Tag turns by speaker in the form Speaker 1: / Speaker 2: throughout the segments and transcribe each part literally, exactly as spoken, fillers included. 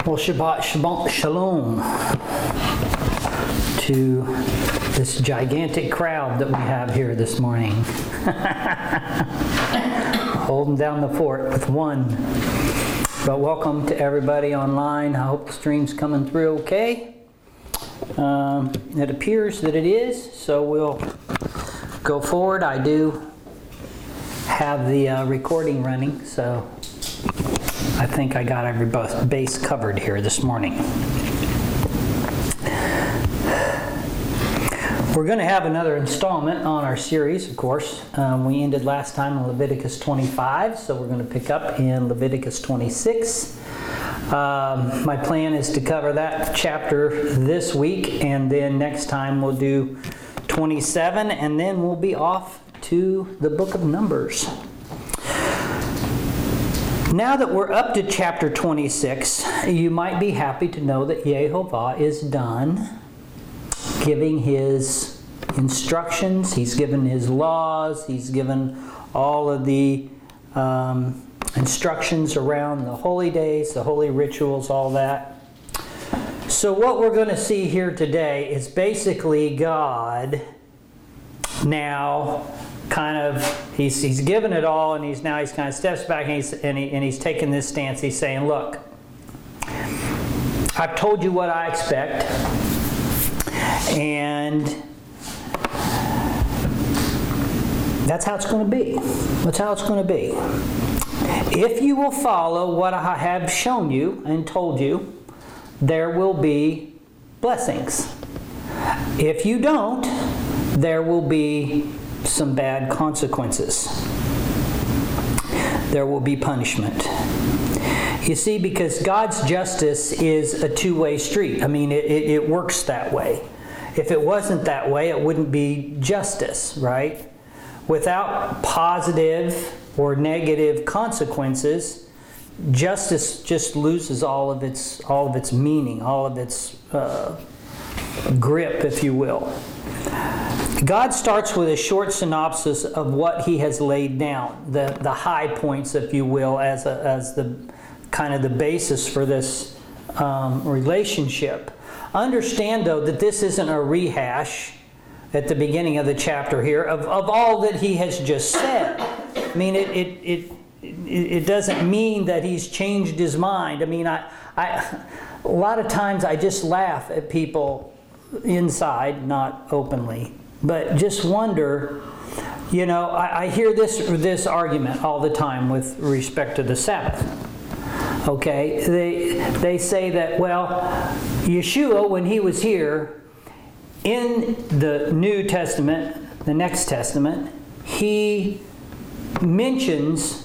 Speaker 1: Well, Shabbat, Shabbat Shalom to this gigantic crowd that we have here this morning. Holding down the fort with one. But welcome to everybody online. I hope the stream's coming through okay. Um, it appears that it is, so we'll go forward. I do have the uh, recording running, so I think I got every base covered here this morning. We're going to have another installment on our series, of course. Um, we ended last time in Leviticus twenty-five, so we're going to pick up in Leviticus twenty-six. Um, my plan is to cover that chapter this week, and then next time we'll do twenty-seven, and then we'll be off to the book of Numbers. Now that we're up to chapter twenty-six, you might be happy to know that Yehovah is done giving his instructions. He's given his laws. He's given all of the um, instructions around the holy days, the holy rituals, all that. So what we're going to see here today is basically God now kind of, he's, he's given it all, and he's now he's kind of steps back and he's, and, he, and he's taking this stance. He's saying, look, I've told you what I expect, and that's how it's going to be. That's how it's going to be. If you will follow what I have shown you and told you, there will be blessings. If you don't, there will be some bad consequences. There will be punishment. You see, because God's justice is a two-way street. I mean, it, it, it works that way. If it wasn't that way, it wouldn't be justice, right? Without positive or negative consequences, justice just loses all of its all of its meaning, all of its uh, grip, if you will. God starts with a short synopsis of what he has laid down, the, the high points, if you will, as, a, as the kind of the basis for this um, relationship. Understand, though, that this isn't a rehash at the beginning of the chapter here of, of all that he has just said. I mean, it, it, it, it doesn't mean that he's changed his mind. I mean, I, I, a lot of times I just laugh at people inside, not openly, but just wonder, you know, I, I hear this, this argument all the time with respect to the Sabbath. Okay, they, they say that, well, Yeshua, when he was here, in the New Testament, the next Testament, he mentions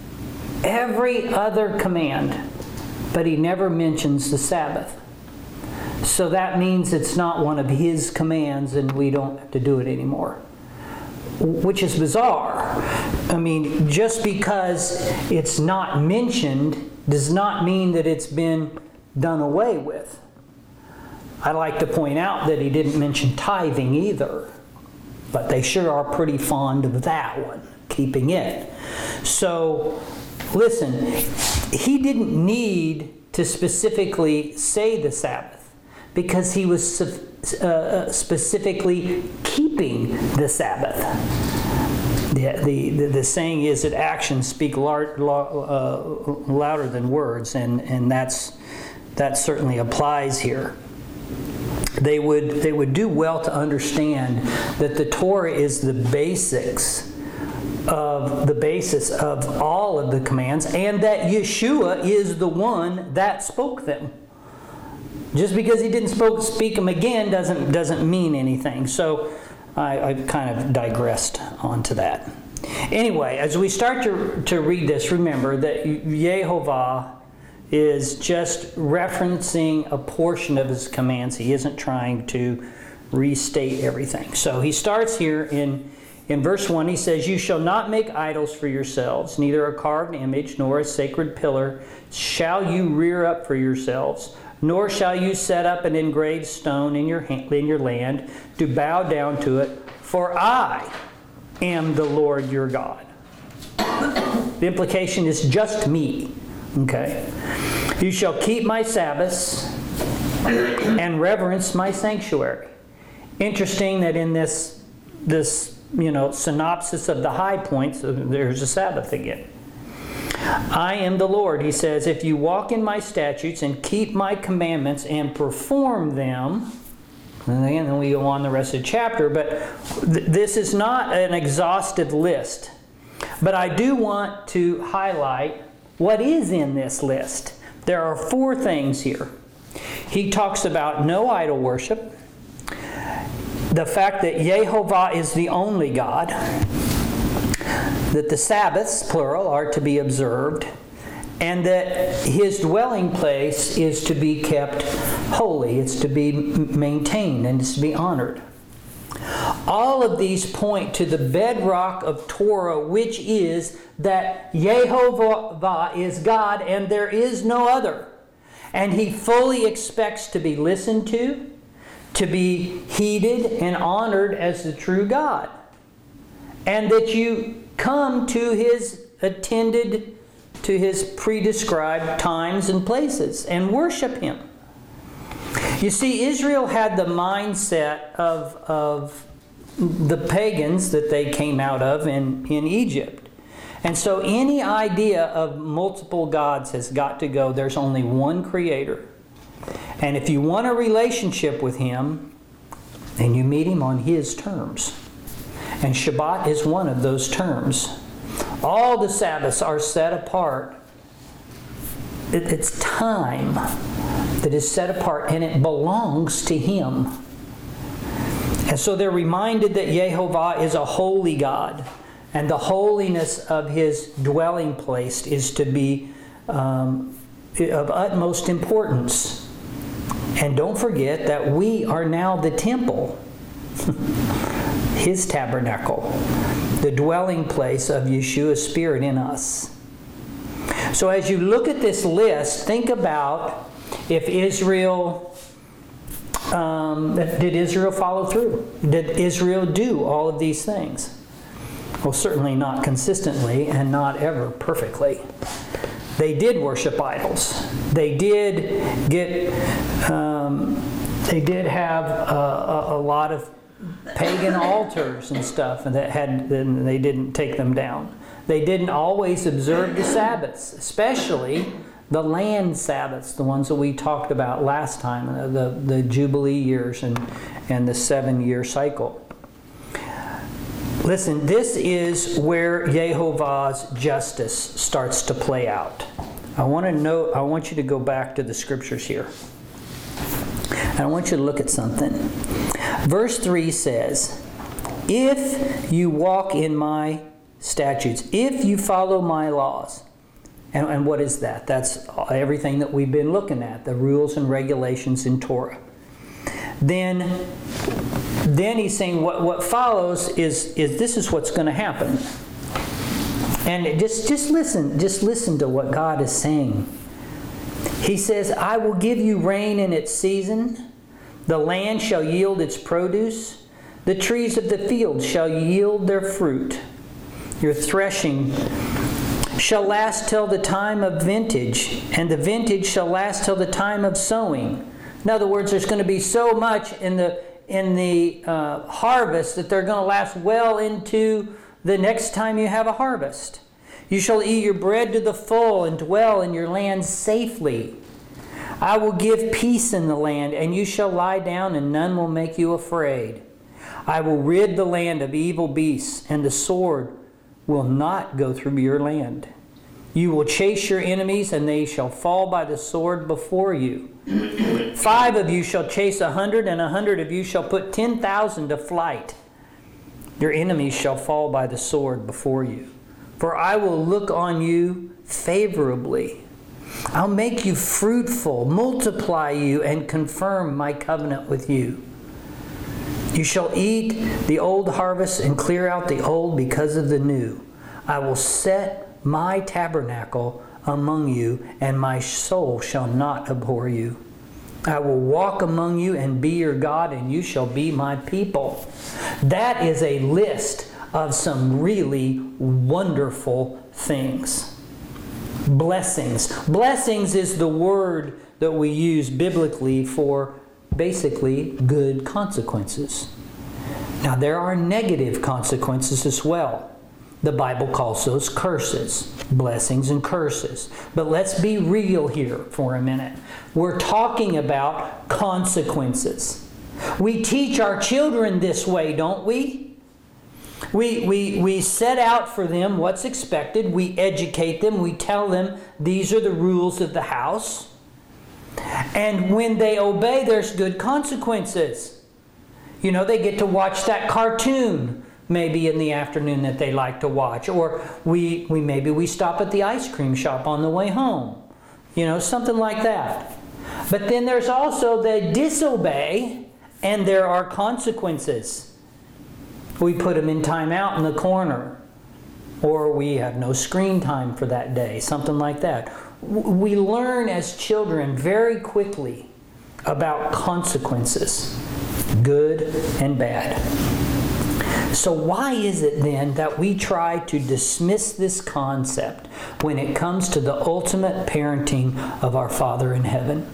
Speaker 1: every other command, but he never mentions the Sabbath. So that means it's not one of his commands and we don't have to do it anymore. Which is bizarre. I mean, just because it's not mentioned does not mean that it's been done away with. I like to point out that he didn't mention tithing either, but they sure are pretty fond of that one, keeping it. So, listen, he didn't need to specifically say the Sabbath because he was uh, specifically keeping the Sabbath. The, the, the, the saying is that actions speak lar- uh, louder than words, and, and that's, that certainly applies here. They would, they would do well to understand that the Torah is the basics of the basis of all of the commands, and that Yeshua is the one that spoke them. Just because he didn't spoke, speak them again doesn't, doesn't mean anything. So I, I kind of digressed onto that. Anyway, as we start to, to read this, remember that Yehovah is just referencing a portion of his commands. He isn't trying to restate everything. So he starts here in, in verse one. He says, "You shall not make idols for yourselves, neither a carved image nor a sacred pillar shall you rear up for yourselves, nor shall you set up an engraved stone in your, in your land to bow down to it, for I am the Lord your God." The implication is just me. Okay. You shall keep my Sabbaths and reverence my sanctuary. Interesting that in this, this you know, synopsis of the high points, there's a Sabbath again. I am the Lord, he says, if you walk in my statutes and keep my commandments and perform them. And again, then we go on the rest of the chapter, but th- this is not an exhaustive list. But I do want to highlight what is in this list. There are four things here. He talks about no idol worship, the fact that Yehovah is the only God, that the Sabbaths, plural, are to be observed, and that His dwelling place is to be kept holy. It's to be maintained and it's to be honored. All of these point to the bedrock of Torah, which is that Yehovah is God and there is no other. And He fully expects to be listened to, to be heeded and honored as the true God. And that you come to His attended, to His prescribed times and places and worship Him. You see, Israel had the mindset of, of the pagans that they came out of in, in Egypt. And so any idea of multiple gods has got to go. There's only one Creator. And if you want a relationship with Him, then you meet Him on His terms. And Shabbat is one of those terms. All the Sabbaths are set apart. It, it's time that is set apart, and it belongs to Him. And so they're reminded that Yehovah is a holy God, and the holiness of His dwelling place is to be um, of utmost importance. And don't forget that we are now the temple, His tabernacle, the dwelling place of Yeshua's Spirit in us. So as you look at this list, think about if Israel, um, did Israel follow through? Did Israel do all of these things? Well, certainly not consistently and not ever perfectly. They did worship idols. They did get, um, they did have a, a, a lot of pagan altars and stuff, and that had, and they didn't take them down. They didn't always observe the Sabbaths, especially the land Sabbaths, the ones that we talked about last time, the, the Jubilee years and, and the seven-year cycle. Listen, this is where Yehovah's justice starts to play out. I want to know, I want you to go back to the scriptures here. And I want you to look at something. Verse three says, if you walk in my statutes, if you follow my laws. And, and what is that? That's everything that we've been looking at, the rules and regulations in Torah. Then, then he's saying what, what follows is, is this is what's going to happen. And just, just listen, just listen to what God is saying. He says, I will give you rain in its season. The land shall yield its produce. The trees of the field shall yield their fruit. Your threshing shall last till the time of vintage, and the vintage shall last till the time of sowing. In other words, there's going to be so much in the in the uh, harvest that they're going to last well into the next time you have a harvest. You shall eat your bread to the full and dwell in your land safely. I will give peace in the land, and you shall lie down, and none will make you afraid. I will rid the land of evil beasts, and the sword will not go through your land. You will chase your enemies, and they shall fall by the sword before you. Five of you shall chase a hundred, and a hundred of you shall put ten thousand to flight. Your enemies shall fall by the sword before you. For I will look on you favorably. I'll make you fruitful, multiply you, and confirm my covenant with you. You shall eat the old harvest and clear out the old because of the new. I will set my tabernacle among you, and my soul shall not abhor you. I will walk among you and be your God, and you shall be my people. That is a list of some really wonderful things. blessings. Blessings is the word that we use biblically for basically good consequences. Now, there are negative consequences as well. The Bible calls those curses, blessings and curses. But let's be real here for a minute. We're talking about consequences. We teach our children this way, don't we? We, we, we set out for them what's expected. We educate them. We tell them these are the rules of the house. And when they obey, there's good consequences. You know, they get to watch that cartoon maybe in the afternoon that they like to watch. Or we, we maybe we stop at the ice cream shop on the way home. You know, something like that. But then there's also the disobey, and there are consequences. We put them in timeout in the corner. Or we have no screen time for that day. Something like that. We learn as children very quickly about consequences, good and bad. So why is it then that we try to dismiss this concept when it comes to the ultimate parenting of our Father in heaven?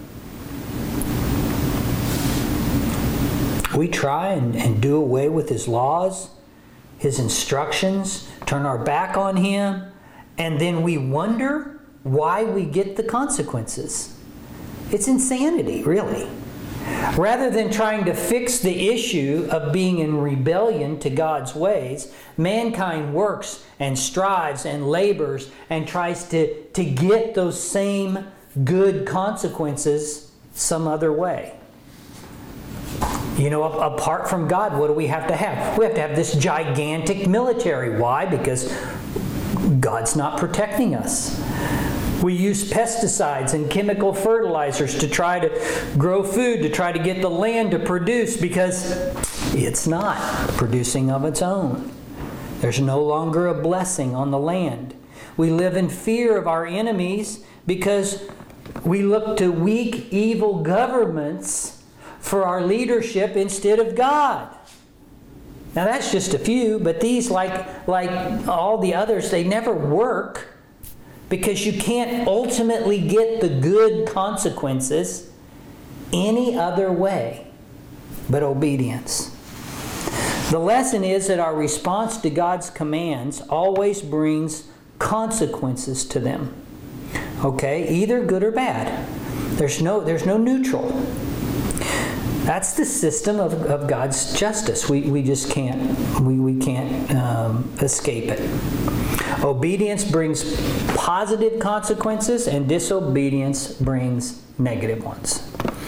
Speaker 1: We try and, and do away with His laws, His instructions, turn our back on Him, and then we wonder why we get the consequences. It's insanity, really. Rather than trying to fix the issue of being in rebellion to God's ways, mankind works and strives and labors and tries to, to get those same good consequences some other way. You know, apart from God, what do we have to have? We have to have this gigantic military. Why? Because God's not protecting us. We use pesticides and chemical fertilizers to try to grow food, to try to get the land to produce, because it's not producing of its own. There's no longer a blessing on the land. We live in fear of our enemies because we look to weak, evil governments for our leadership instead of God. Now that's just a few, but these, like, like all the others, they never work. Because you can't ultimately get the good consequences any other way but obedience. The lesson is that our response to God's commands always brings consequences to them. Okay? Either good or bad. There's no, there's no neutral. That's the system of, of God's justice. We, we just can't, we, we can't um, escape it. Obedience brings positive consequences, and disobedience brings negative ones.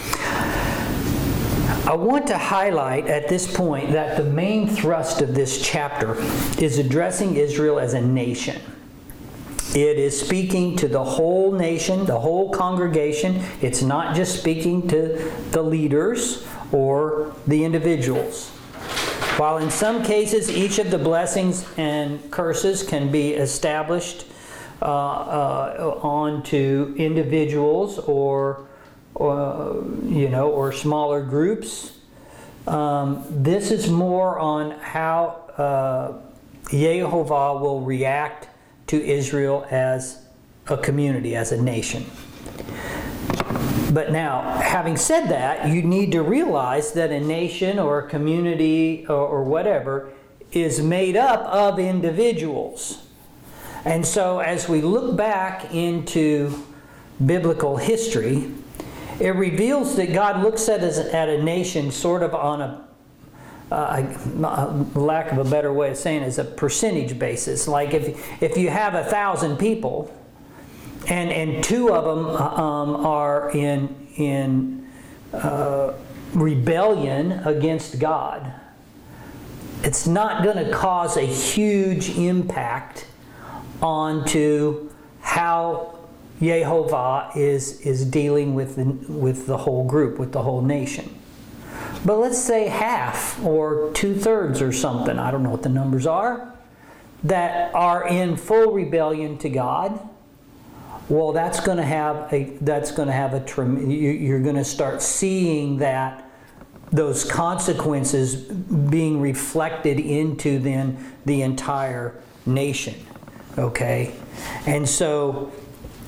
Speaker 1: I want to highlight at this point that the main thrust of this chapter is addressing Israel as a nation. It is speaking to the whole nation, the whole congregation. It's not just speaking to the leaders or the individuals. While in some cases each of the blessings and curses can be established uh, uh, onto individuals or, or you know, or smaller groups, um, this is more on how uh, Yehovah will react to Israel as a community, as a nation. But now, having said that, you need to realize that a nation or a community or, or whatever is made up of individuals. And so as we look back into biblical history, it reveals that God looks at us at a nation sort of on a, uh, lack of a better way of saying it, is a percentage basis. Like if, if you have a thousand people, And and two of them um, are in in uh, rebellion against God, it's not going to cause a huge impact onto how Yehovah is is dealing with the, with the whole group, with the whole nation. But let's say half or two thirds or something, I don't know what the numbers are, that are in full rebellion to God. Well, that's going to have a that's going to have a you're going to start seeing that those consequences being reflected into then the entire nation. Okay, and so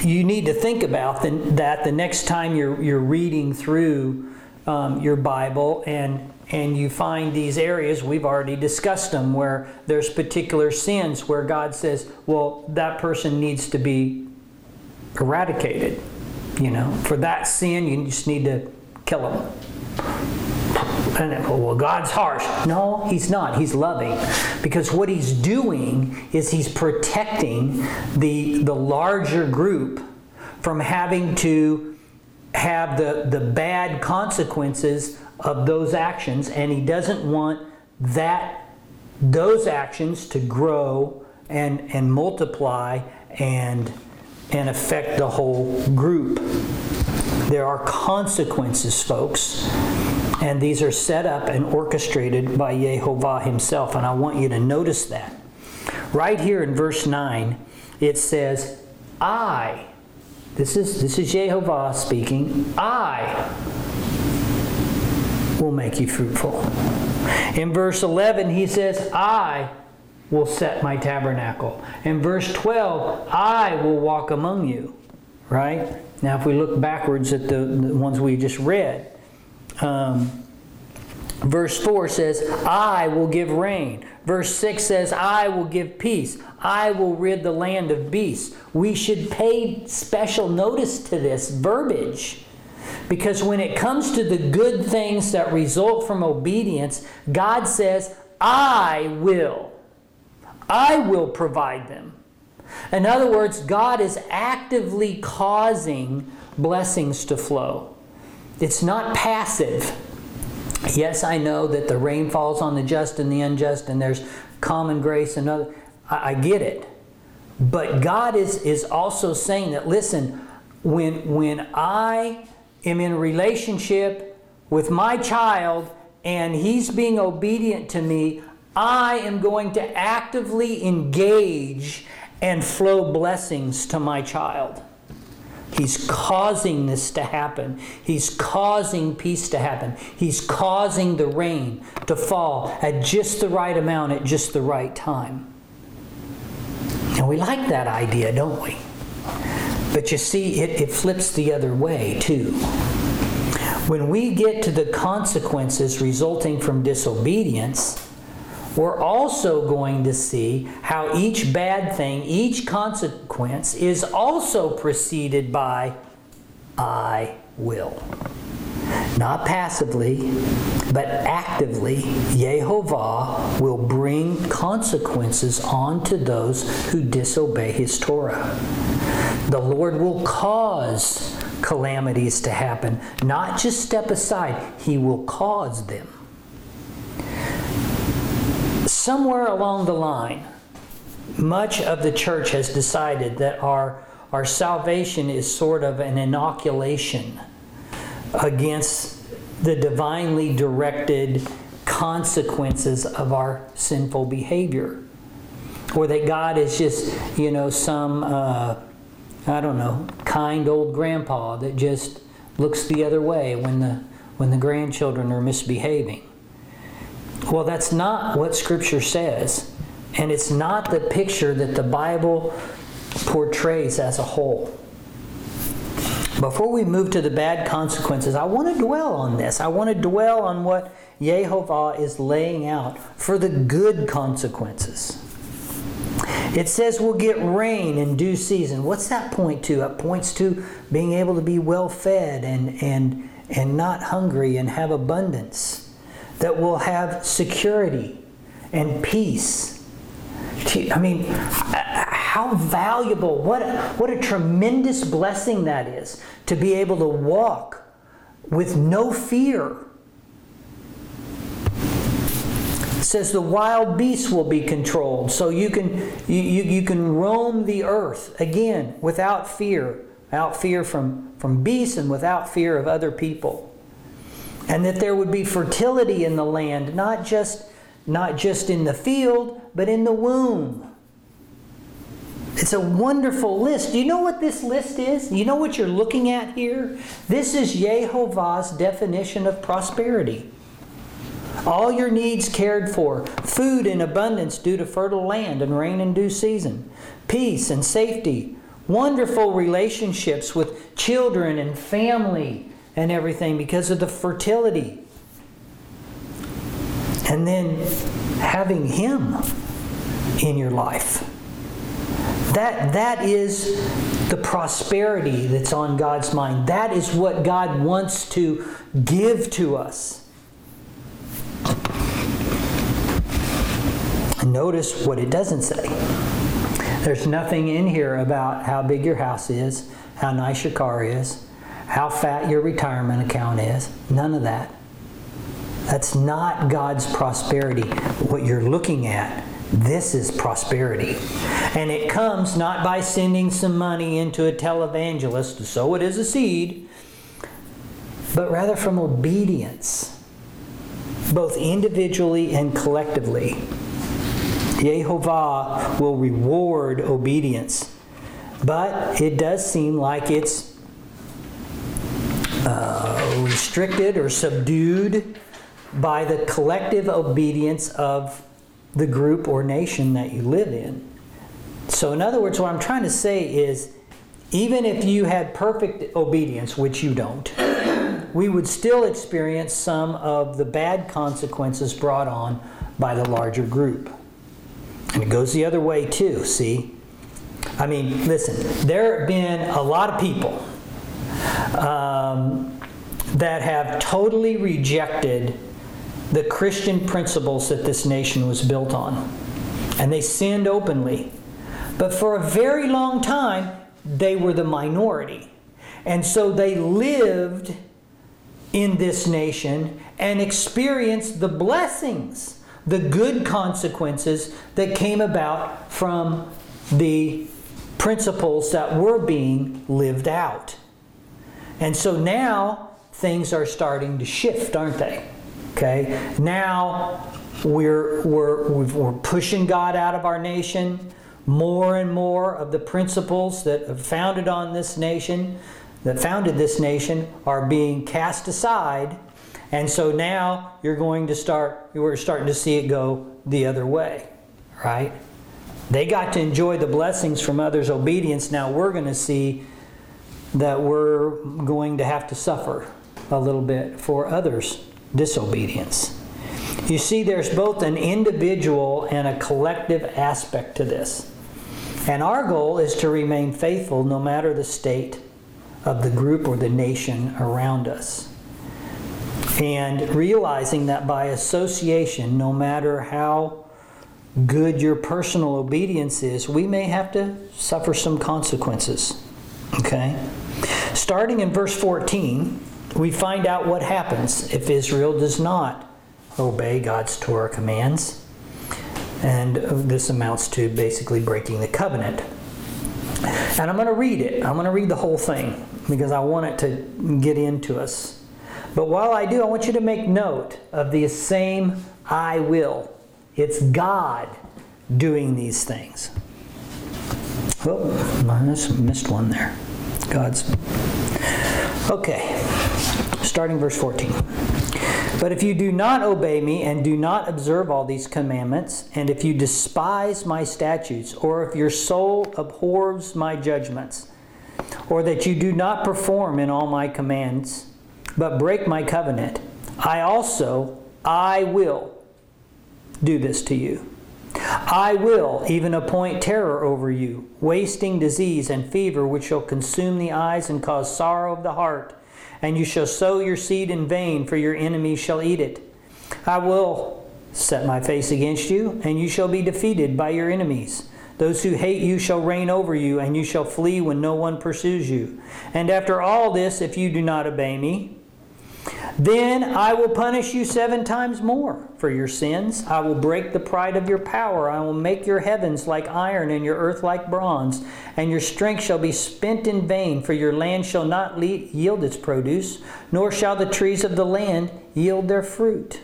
Speaker 1: you need to think about the, that the next time you're you're reading through um, your Bible and and you find these areas, we've already discussed them, where there's particular sins where God says, well, that person needs to be eradicated. You know, for that sin, you just need to kill them. And then, well, God's harsh. No, He's not. He's loving. Because what He's doing is He's protecting the, the larger group from having to have the, the bad consequences of those actions. And He doesn't want that those actions to grow and, and multiply and and affect the whole group. There are consequences, folks, and these are set up and orchestrated by Yehovah Himself, and I want you to notice that. Right here in verse nine, it says, I, this is, this is Yehovah speaking, I will make you fruitful. In verse eleven, He says, I will set my tabernacle. In verse twelve, I will walk among you. Right? Now, if we look backwards at the, the ones we just read, um, verse four says, I will give rain. Verse six says, I will give peace. I will rid the land of beasts. We should pay special notice to this verbiage, because when it comes to the good things that result from obedience, God says, I will. I will provide them. In other words, God is actively causing blessings to flow. It's not passive. Yes, I know that the rain falls on the just and the unjust, and there's common grace and other. I, I get it. But God is, is also saying that, listen, when, when I am in a relationship with my child and he's being obedient to me, I am going to actively engage and flow blessings to my child. He's causing this to happen. He's causing peace to happen. He's causing the rain to fall at just the right amount at just the right time. And we like that idea, don't we? But you see, it, it flips the other way too. When we get to the consequences resulting from disobedience, we're also going to see how each bad thing, each consequence, is also preceded by I will. Not passively, but actively, Yehovah will bring consequences onto those who disobey His Torah. The Lord will cause calamities to happen, not just step aside. He will cause them. Somewhere along the line, much of the church has decided that our, our salvation is sort of an inoculation against the divinely directed consequences of our sinful behavior. Or that God is just, you know, some, uh, I don't know, kind old grandpa that just looks the other way when the, when the grandchildren are misbehaving. Well, that's not what Scripture says, and it's not the picture that the Bible portrays as a whole. Before we move to the bad consequences, I want to dwell on this. I want to dwell on what Yehovah is laying out for the good consequences. It says we'll get rain in due season. What's that point to? It points to being able to be well fed and, and, and not hungry and have abundance. That will have security and peace. I mean, how valuable, what a, what a tremendous blessing that is to be able to walk with no fear. It says the wild beasts will be controlled, so you can you, you, you can roam the earth again without fear, without fear from, from beasts and without fear of other people. And that there would be fertility in the land, not just, not just in the field, but in the womb. It's a wonderful list. Do you know what this list is? Do you know what you're looking at here? This is Yehovah's definition of prosperity. All your needs cared for. Food in abundance due to fertile land and rain in due season. Peace and safety wonderful relationships with children and family and everything because of the fertility. And then having Him in your life. That, that is the prosperity that's on God's mind. That is what God wants to give to us. And notice what it doesn't say. There's nothing in here about how big your house is, how nice your car is, how fat your retirement account is. None of that. That's not God's prosperity. What you're looking at, this is prosperity. And it comes not by sending some money into a televangelist to sow it as a seed, but rather from obedience, both individually and collectively. Yehovah will reward obedience. But it does seem like it's uh, restricted or subdued by the collective obedience of the group or nation that you live in. So in other words, what I'm trying to say is, even if you had perfect obedience, which you don't, we would still experience some of the bad consequences brought on by the larger group. And it goes the other way too, see? I mean, listen, there have been a lot of people um, that have totally rejected the Christian principles that this nation was built on. And they sinned openly. But for a very long time, they were the minority. And so they lived in this nation and experienced the blessings, the good consequences that came about from the principles that were being lived out. And so now things are starting to shift, aren't they? Okay, now we're, we're, we're pushing God out of our nation. More and more of the principles that are founded on this nation, that founded this nation, are being cast aside. And so now you're going to start, we're starting to see it go the other way, right? They got to enjoy the blessings from others' obedience. Now we're going to see that we're going to have to suffer a little bit for others' disobedience. You see, there's both an individual and a collective aspect to this. And our goal is to remain faithful no matter the state of the group or the nation around us. And realizing that by association, no matter how good your personal obedience is, we may have to suffer some consequences. Okay? Starting in verse fourteen, we find out what happens if Israel does not obey God's Torah commands. And this amounts to basically breaking the covenant. And I'm going to read it. I'm going to read the whole thing because I want it to get into us. But while I do, I want you to make note of the same I will. It's God doing these things. Oh, I just missed one there. God's. Okay. Starting verse fourteen. But if you do not obey me and do not observe all these commandments, and if you despise my statutes, or if your soul abhors my judgments, or that you do not perform in all my commands, but break my covenant, I also, I will do this to you. I will even appoint terror over you, wasting disease and fever, which shall consume the eyes and cause sorrow of the heart. And you shall sow your seed in vain, for your enemies shall eat it. I will set my face against you, and you shall be defeated by your enemies. Those who hate you shall reign over you, and you shall flee when no one pursues you. And after all this, if you do not obey me, then I will punish you seven times more for your sins. I will break the pride of your power. I will make your heavens like iron and your earth like bronze. And your strength shall be spent in vain, for your land shall not yield its produce, nor shall the trees of the land yield their fruit.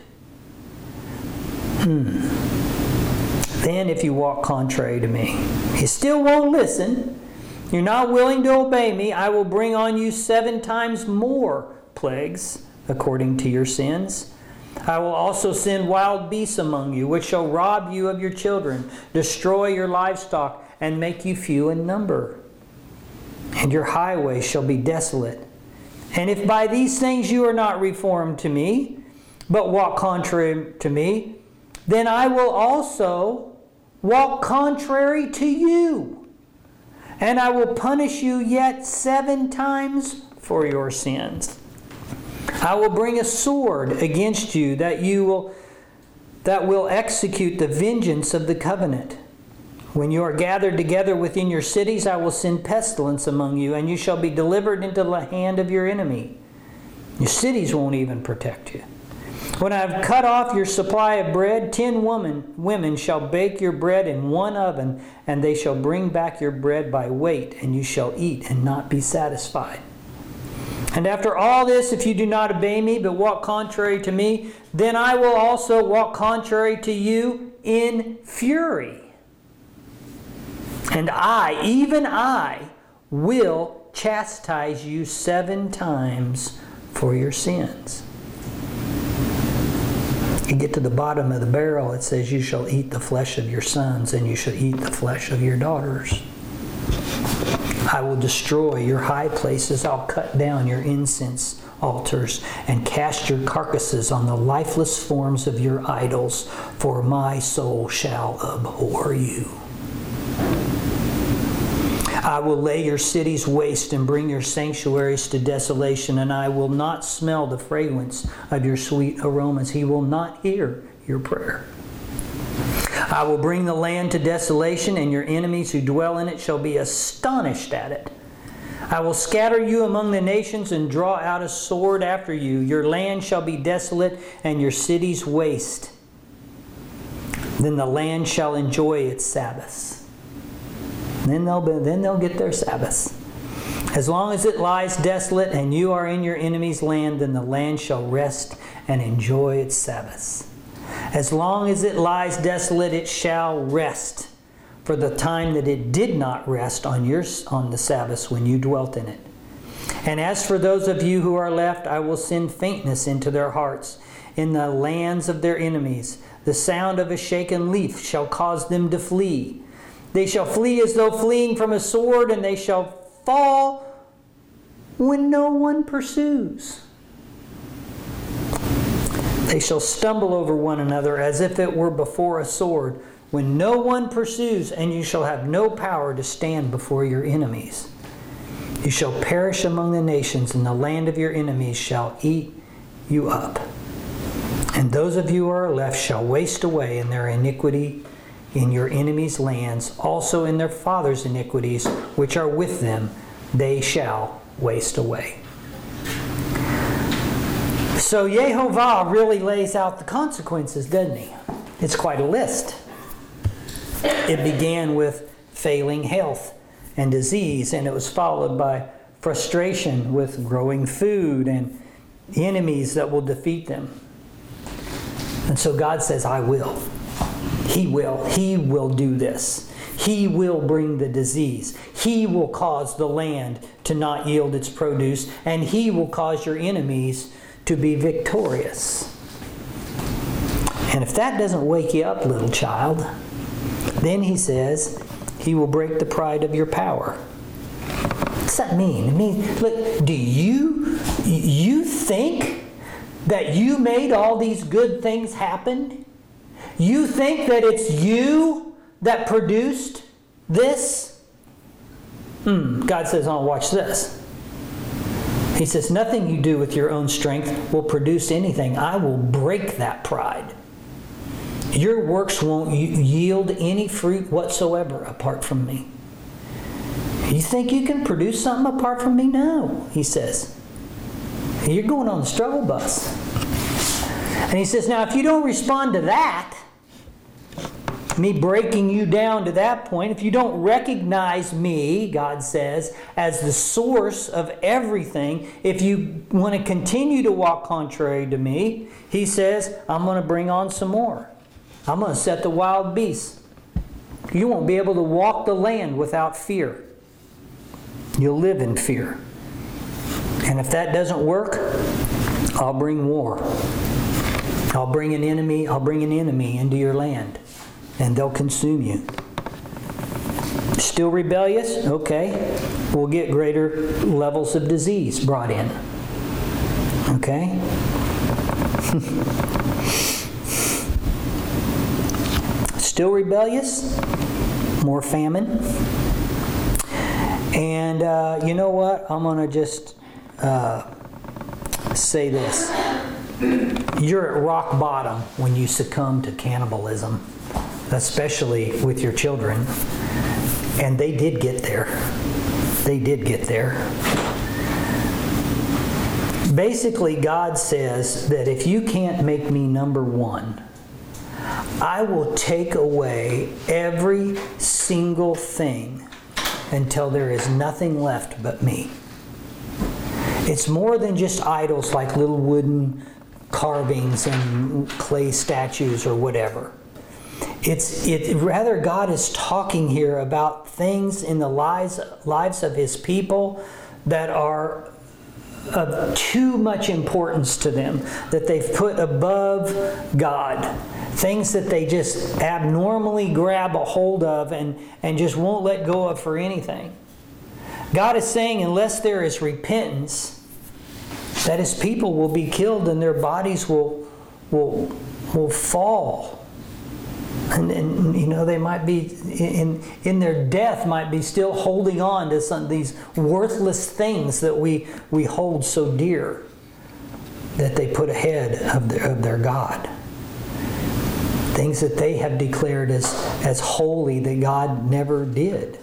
Speaker 1: Hmm. Then if you walk contrary to me, you still won't listen. You're not willing to obey me. I will bring on you seven times more plagues according to your sins. I will also send wild beasts among you, which shall rob you of your children, destroy your livestock, and make you few in number. and your highways shall be desolate. And if by these things you are not reformed to me, but walk contrary to me, then I will also walk contrary to you, and I will punish you yet seven times for your sins. I will bring a sword against you that you will that will execute the vengeance of the covenant. When you are gathered together within your cities, I will send pestilence among you, and you shall be delivered into the hand of your enemy. Your cities won't even protect you. When I have cut off your supply of bread, ten women, women shall bake your bread in one oven, and they shall bring back your bread by weight, and you shall eat and not be satisfied. And after all this, if you do not obey me, but walk contrary to me, then I will also walk contrary to you in fury. And I, even I, will chastise you seven times for your sins. You get to the bottom of the barrel, it says, you shall eat the flesh of your sons, and you shall eat the flesh of your daughters. I will destroy your high places. I'll cut down your incense altars and cast your carcasses on the lifeless forms of your idols, for my soul shall abhor you. I will lay your cities waste and bring your sanctuaries to desolation, and I will not smell the fragrance of your sweet aromas. He will not hear your prayer. I will bring the land to desolation, and your enemies who dwell in it shall be astonished at it. I will scatter you among the nations and draw out a sword after you. Your land shall be desolate, and your cities waste. Then the land shall enjoy its Sabbaths. Then they'll, be, then they'll get their Sabbaths. As long as it lies desolate and you are in your enemy's land, then the land shall rest and enjoy its Sabbaths. As long as it lies desolate, it shall rest for the time that it did not rest on, your, on the Sabbaths when you dwelt in it. And as for those of you who are left, I will send faintness into their hearts in the lands of their enemies. The sound of a shaken leaf shall cause them to flee. They shall flee as though fleeing from a sword, and they shall fall when no one pursues. They shall stumble over one another as if it were before a sword, when no one pursues, and you shall have no power to stand before your enemies. You shall perish among the nations, and the land of your enemies shall eat you up. And those of you who are left shall waste away in their iniquity in your enemies' lands, also in their fathers' iniquities, which are with them, they shall waste away. So Yehovah really lays out the consequences, doesn't he? It's quite a list. It began with failing health and disease, and it was followed by frustration with growing food and enemies that will defeat them. And so God says, I will. He will. He will do this. He will bring the disease. He will cause the land to not yield its produce, and He will cause your enemies to be victorious. And if that doesn't wake you up, little child, then He says He will break the pride of your power. What's that mean? It means, look, do you, you think that you made all these good things happen? You think that it's you that produced this? Hmm. God says, oh, watch this. He says, nothing you do with your own strength will produce anything. I will break that pride. Your works won't yield any fruit whatsoever apart from me. You think you can produce something apart from me? No, He says. You're going on the struggle bus. And He says, now if you don't respond to that, me breaking you down to that point, if you don't recognize me, God says, as the source of everything, if you want to continue to walk contrary to me, He says, I'm going to bring on some more. I'm going to set the wild beasts. You won't be able to walk the land without fear. You'll live in fear. And if that doesn't work, I'll bring war. I'll bring an enemy, I'll bring an enemy into your land, and they'll consume you. Still rebellious? Okay. We'll get greater levels of disease brought in. Okay? Still rebellious? More famine. And uh, you know what? I'm going to just uh, say this. You're at rock bottom when you succumb to cannibalism, especially with your children. And they did get there. They did get there. Basically, God says that if you can't make me number one, I will take away every single thing until there is nothing left but me. It's more than just idols like little wooden carvings and clay statues or whatever. It's it rather God is talking here about things in the lives lives of His people that are of too much importance to them, that they've put above God. Things that they just abnormally grab a hold of and, and just won't let go of for anything. God is saying unless there is repentance, that His people will be killed and their bodies will will will fall. And, and you know, they might be in in their death might be still holding on to some of these worthless things that we we hold so dear, that they put ahead of their of their God. Things that they have declared as as holy that God never did.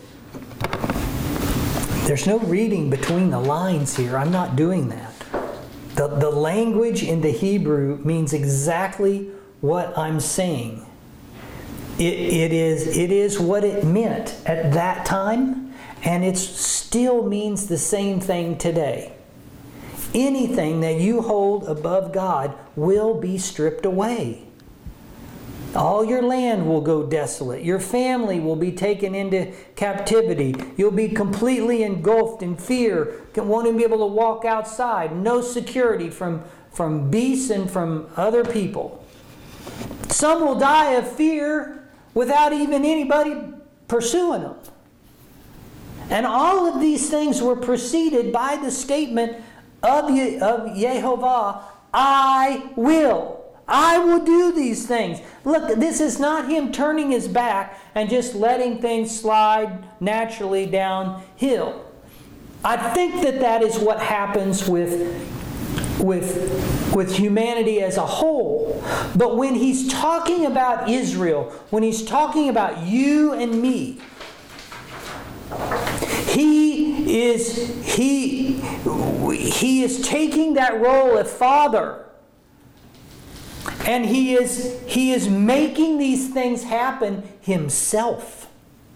Speaker 1: There's no reading between the lines here. I'm not doing that. The the language in the Hebrew means exactly what I'm saying. It, it is it is what it meant at that time, and it still means the same thing today. Anything that you hold above God will be stripped away. All your land will go desolate. Your family will be taken into captivity. You'll be completely engulfed in fear. Won't even be able to walk outside. No security from, from beasts and from other people. Some will die of fear without even anybody pursuing them. And all of these things were preceded by the statement of, Ye- of Yehovah, I will. I will do these things. Look, this is not Him turning His back and just letting things slide naturally downhill. I think that that is what happens with, with, with humanity as a whole. But when He's talking about Israel, when He's talking about you and me, He is, he, he is taking that role of Father. And he is, he is making these things happen Himself.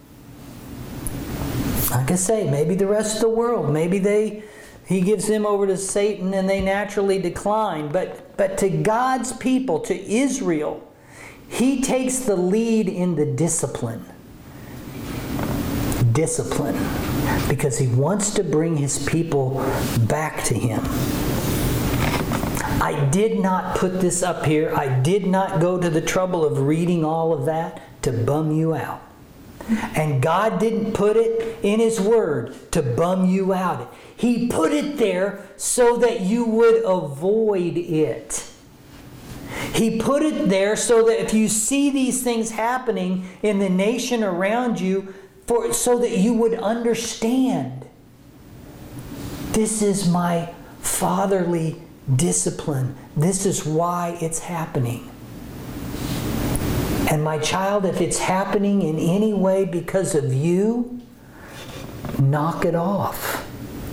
Speaker 1: Like I say, maybe the rest of the world, maybe they, He gives them over to Satan and they naturally decline. But, but to God's people, to Israel, He takes the lead in the discipline. Discipline. Because He wants to bring His people back to Him. I did not put this up here. I did not go to the trouble of reading all of that to bum you out. And God didn't put it in His Word to bum you out. He put it there so that you would avoid it. He put it there so that if you see these things happening in the nation around you, for, so that you would understand. This is my fatherly discipline. This is why it's happening. And my child, if it's happening in any way because of you, knock it off.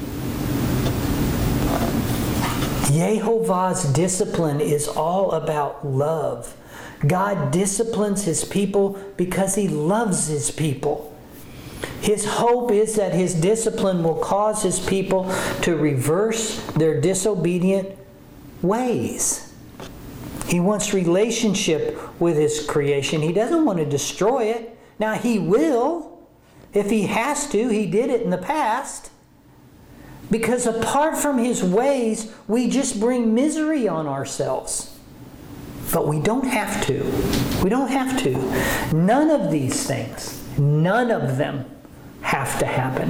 Speaker 1: Yehovah's discipline is all about love. God disciplines His people because He loves His people. His hope is that His discipline will cause His people to reverse their disobedient ways. He wants relationship with His creation. He doesn't want to destroy it. Now He will. If He has to, He did it in the past. Because apart from His ways, we just bring misery on ourselves. But we don't have to. We don't have to. None of these things, none of them have to happen.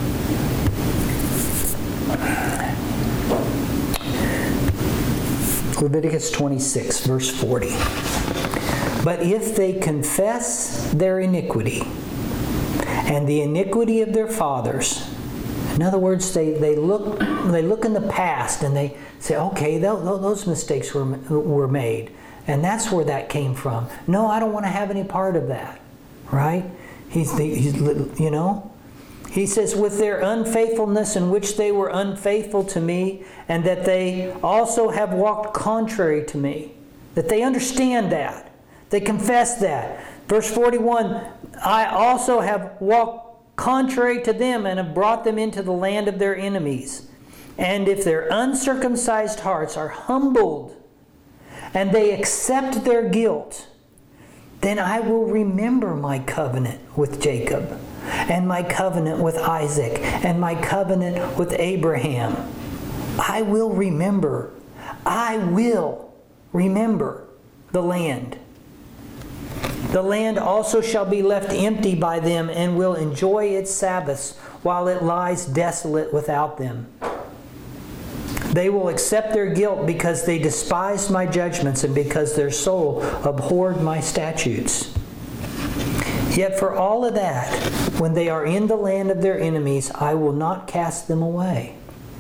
Speaker 1: Leviticus twenty-six, verse forty. But if they confess their iniquity and the iniquity of their fathers, in other words, they, they look they look in the past and they say, okay, those mistakes were, were made. And that's where that came from. No, I don't want to have any part of that. Right? He's, he's you know, he says, with their unfaithfulness in which they were unfaithful to me, and that they also have walked contrary to me. That they understand that. They confess that. Verse forty-one, I also have walked contrary to them and have brought them into the land of their enemies. And if their uncircumcised hearts are humbled and they accept their guilt, then I will remember my covenant with Jacob and my covenant with Isaac and my covenant with Abraham. I will remember. I will remember the land. The land also shall be left empty by them and will enjoy its Sabbaths while it lies desolate without them. They will accept their guilt because they despised my judgments and because their soul abhorred my statutes. Yet for all of that, when they are in the land of their enemies, I will not cast them away.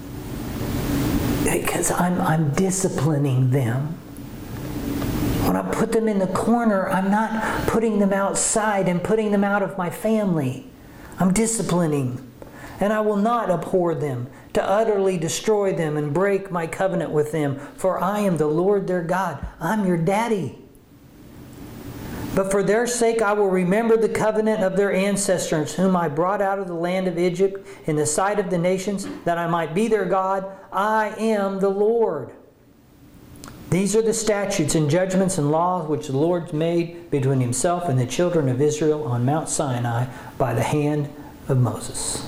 Speaker 1: Because I'm, I'm disciplining them. When I put them in the corner, I'm not putting them outside and putting them out of my family. I'm disciplining. And I will not abhor them, to utterly destroy them and break my covenant with them. For I am the Lord their God. I'm your daddy. But for their sake I will remember the covenant of their ancestors, whom I brought out of the land of Egypt in the sight of the nations, that I might be their God. I am the Lord. These are the statutes and judgments and laws which the Lord made between himself and the children of Israel on Mount Sinai by the hand of Moses.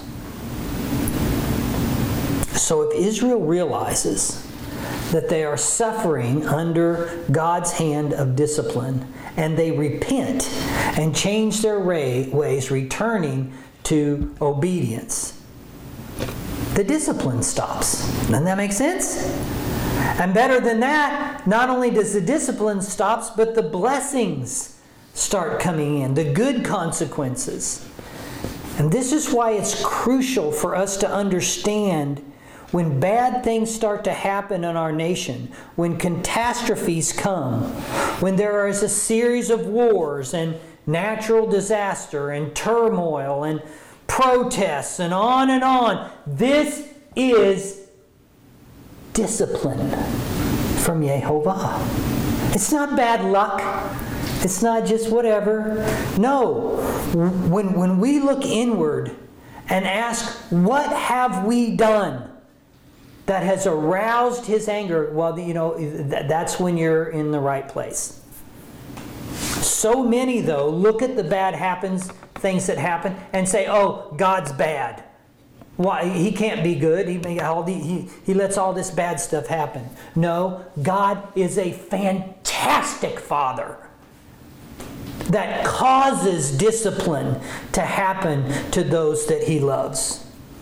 Speaker 1: So if Israel realizes that they are suffering under God's hand of discipline, and they repent and change their ways, returning to obedience, the discipline stops. Doesn't that make sense? And better than that, not only does the discipline stop, but the blessings start coming in, the good consequences. And this is why it's crucial for us to understand when bad things start to happen in our nation, when catastrophes come, when there is a series of wars and natural disaster and turmoil and protests and on and on, this is discipline from Yehovah. It's not bad luck. It's not just whatever. No. When, when we look inward and ask, what have we done that has aroused his anger? Well, you know, that's when you're in the right place. So many, though, look at the bad happens, things that happen, and say, oh, God's bad. Why? He can't be good. He, he, he lets all this bad stuff happen. No, God is a fantastic Father that causes discipline to happen to those that he loves.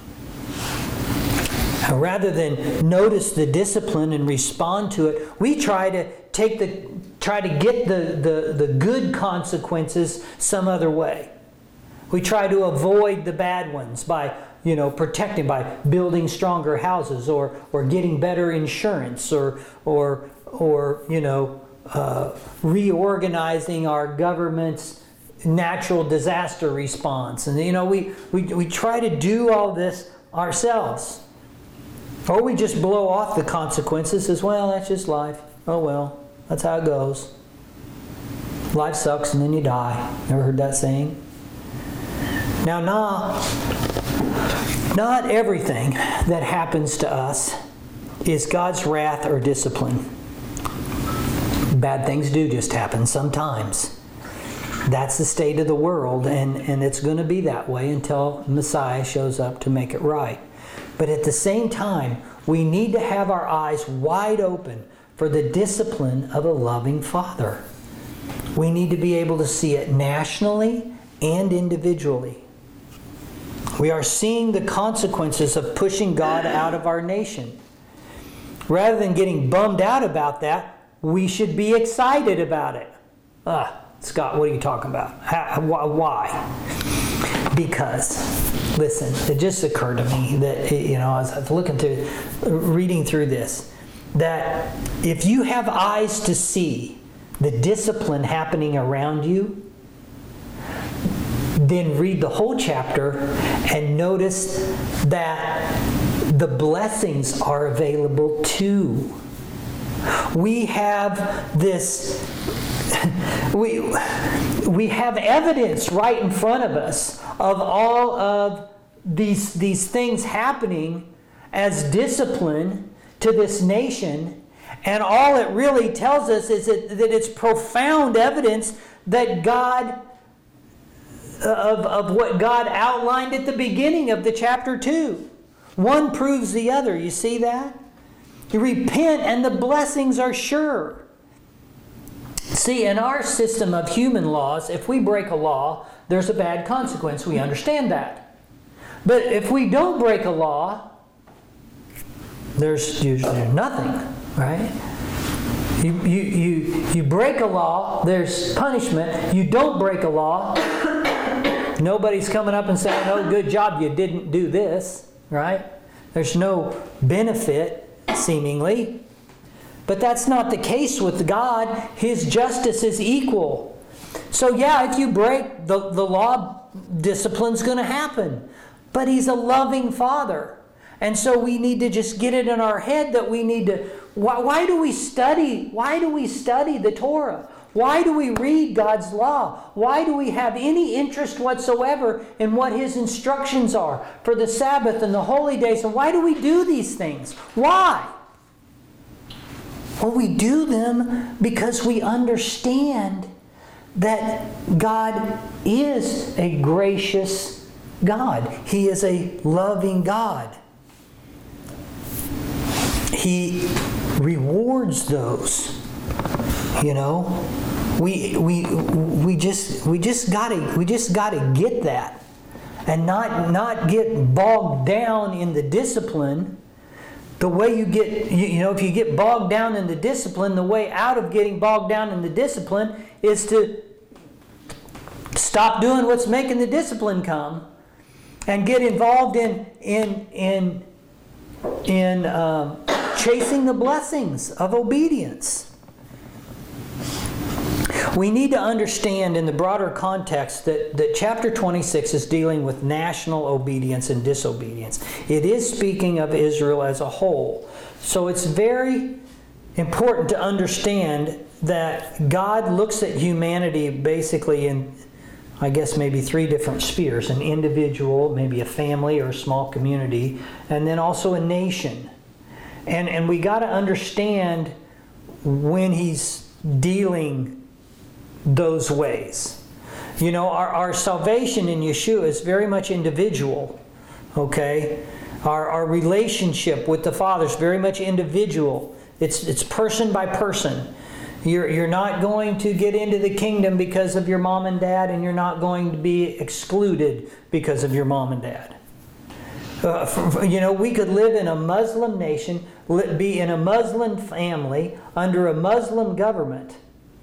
Speaker 1: Rather than notice the discipline and respond to it, we try to take the try to get the, the, the good consequences some other way. We try to avoid the bad ones by, you know, protecting, by building stronger houses or or getting better insurance or or or you know uh, reorganizing our government's natural disaster response. And you know we, we we try to do all this ourselves. Or we just blow off the consequences as, well, that's just life. Oh well, that's how it goes. Life sucks and then you die. Never heard that saying? Now, not, not everything that happens to us is God's wrath or discipline. Bad things do just happen sometimes. That's the state of the world, and, and it's going to be that way until Messiah shows up to make it right. But at the same time, we need to have our eyes wide open for the discipline of a loving Father. We need to be able to see it nationally and individually. We are seeing the consequences of pushing God out of our nation. Rather than getting bummed out about that, we should be excited about it. Ah, Scott, what are you talking about? How, why? Because, listen, it just occurred to me that, you know, as I was looking through, reading through this, that if you have eyes to see the discipline happening around you, then read the whole chapter and notice that the blessings are available too. We have this, we, we have evidence right in front of us of all of these, these things happening as discipline to this nation. And all it really tells us is that, that it's profound evidence that God Of, of what God outlined at the beginning of the chapter two. One proves the other. You see that? You repent and the blessings are sure. See, in our system of human laws, if we break a law, there's a bad consequence. We understand that. But if we don't break a law, there's usually nothing, right? You, you, you, you break a law, there's punishment. You don't break a law, nobody's coming up and saying, oh, good job, you didn't do this, right? There's no benefit, seemingly. But that's not the case with God. His justice is equal. So yeah, if you break the, the law, discipline's going to happen. But He's a loving Father. And so we need to just get it in our head that we need to, why, why do we study? Why do we study the Torah? Why do we read God's law? Why do we have any interest whatsoever in what His instructions are for the Sabbath and the holy days? And why do we do these things? Why? Well, we do them because we understand that God is a gracious God. He is a loving God. He rewards those, you know. We we we just we just gotta we just gotta get that, and not not get bogged down in the discipline. The way you get you, you know if you get bogged down in the discipline, the way out of getting bogged down in the discipline is to stop doing what's making the discipline come, and get involved in in in in um, chasing the blessings of obedience. We need to understand in the broader context that, that chapter twenty-six is dealing with national obedience and disobedience. It is speaking of Israel as a whole. So it's very important to understand that God looks at humanity basically in, I guess, maybe three different spheres. An individual, maybe a family or a small community, and then also a nation. And, and we got to understand when He's dealing those ways. You know, our, our salvation in Yeshua is very much individual. Okay? Our, our relationship with the Father is very much individual. It's, it's person by person. You're, you're not going to get into the kingdom because of your mom and dad, and you're not going to be excluded because of your mom and dad. Uh, for, you know, we could live in a Muslim nation, be in a Muslim family, under a Muslim government,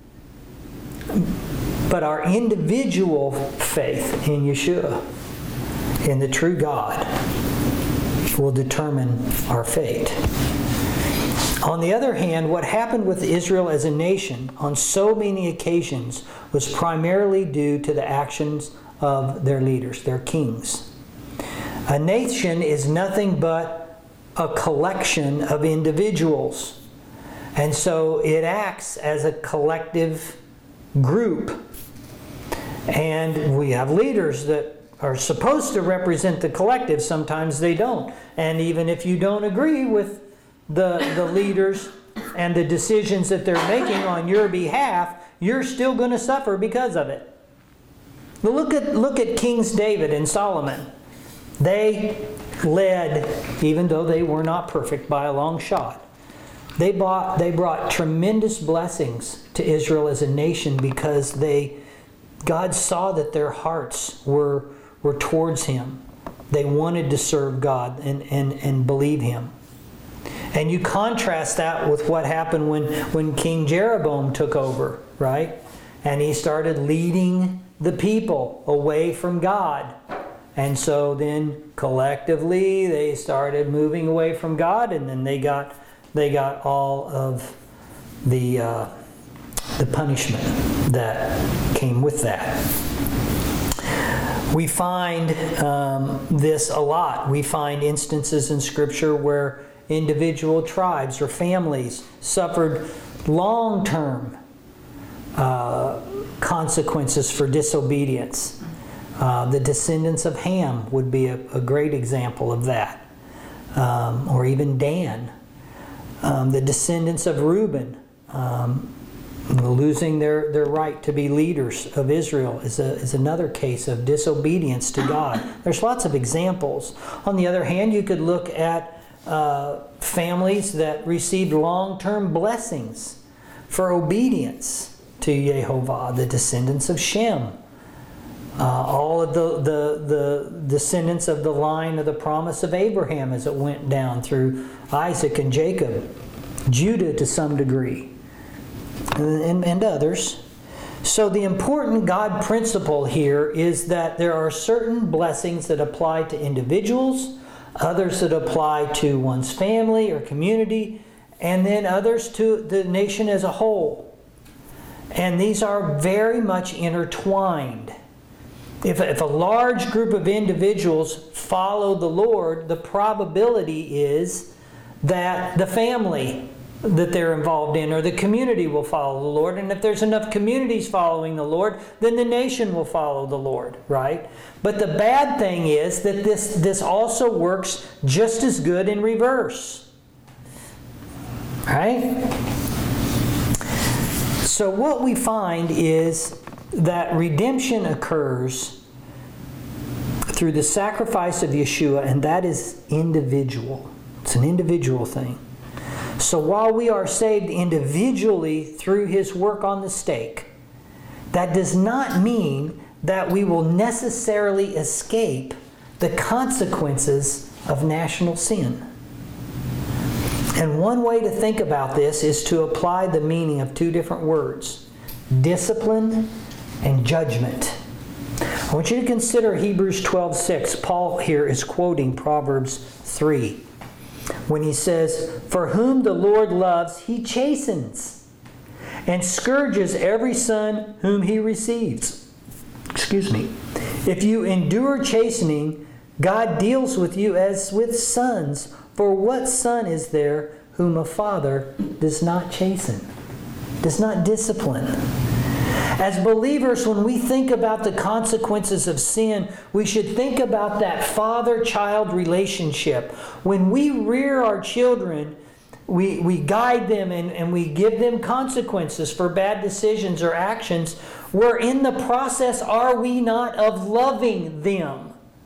Speaker 1: but our individual faith in Yeshua, in the true God, will determine our fate. On the other hand, what happened with Israel as a nation on so many occasions was primarily due to the actions of their leaders, their kings. A nation is nothing but a collection of individuals. And so it acts as a collective group. And we have leaders that are supposed to represent the collective. Sometimes they don't. And even if you don't agree with the, the leaders and the decisions that they're making on your behalf, you're still going to suffer because of it. But look at, look at Kings David and Solomon. They led, even though they were not perfect by a long shot. They brought, they brought tremendous blessings to Israel as a nation because they, God saw that their hearts were, were towards Him. They wanted to serve God and, and, and believe Him. And you contrast that with what happened when, when King Jeroboam took over, right? And he started leading the people away from God. And so then collectively they started moving away from God, and then they got they got all of the uh, the punishment that came with that. We find um, this a lot. We find instances in Scripture where individual tribes or families suffered long-term uh, consequences for disobedience. Uh, the descendants of Ham would be a, a great example of that, um, or even Dan. Um, the descendants of Reuben um, losing their, their right to be leaders of Israel is, a, is another case of disobedience to God. There's lots of examples. On the other hand, you could look at uh, families that received long-term blessings for obedience to Yehovah, the descendants of Shem. Uh, all of the, the, the descendants of the line of the promise of Abraham as it went down through Isaac and Jacob, Judah to some degree, and, and, and others. So the important God principle here is that there are certain blessings that apply to individuals, others that apply to one's family or community, and then others to the nation as a whole. And these are very much intertwined. If, if a large group of individuals follow the Lord, the probability is that the family that they're involved in or the community will follow the Lord. And if there's enough communities following the Lord, then the nation will follow the Lord, right? But the bad thing is that this, this also works just as good in reverse, right? So what we find is that redemption occurs through the sacrifice of Yeshua, and that is individual. It's an individual thing. So while we are saved individually through His work on the stake, that does not mean that we will necessarily escape the consequences of national sin. And one way to think about this is to apply the meaning of two different words: discipline and judgment. I want you to consider Hebrews twelve six. Paul here is quoting Proverbs three when he says, "For whom the Lord loves, He chastens, and scourges every son whom He receives." Excuse me. If you endure chastening, God deals with you as with sons. For what son is there whom a father does not chasten, does not discipline? As believers, when we think about the consequences of sin, we should think about that father-child relationship. When we rear our children, we, we guide them and, and we give them consequences for bad decisions or actions. We're in the process, are we not, of loving them?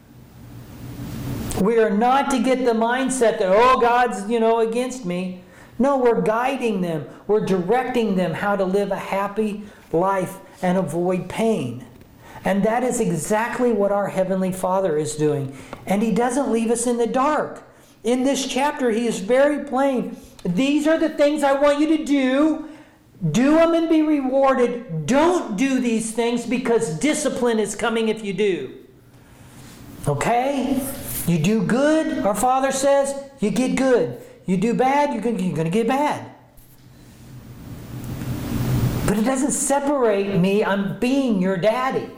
Speaker 1: We are not to get the mindset that, oh, God's, you know, against me. No, we're guiding them. We're directing them how to live a happy life and avoid pain. And that is exactly what our Heavenly Father is doing. And He doesn't leave us in the dark. In this chapter, He is very plain. These are the things I want you to do. Do them and be rewarded. Don't do these things because discipline is coming if you do. Okay? You do good, our Father says, you get good. You do bad, you're going to get bad. But it doesn't separate me. I'm being your daddy.